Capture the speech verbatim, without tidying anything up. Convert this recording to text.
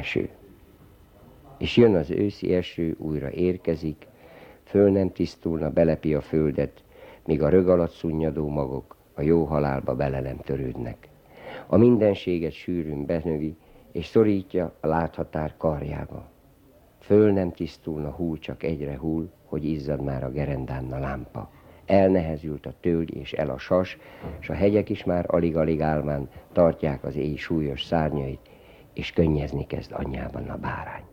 eső. És jön az őszi eső, újra érkezik, föl nem tisztulna, belepi a földet, míg a rög alatt szunnyadó magok a jó halálba bele nem törődnek. A mindenséget sűrűn benövi, és szorítja a láthatár karjába. Föl nem tisztulna, hull csak egyre hull, hogy izzad már a gerendán a lámpa. Elnehezült a tölgy és el a sas, s a hegyek is már alig-alig álmán tartják az éj súlyos szárnyait, és könnyezni kezd anyjában a bárány.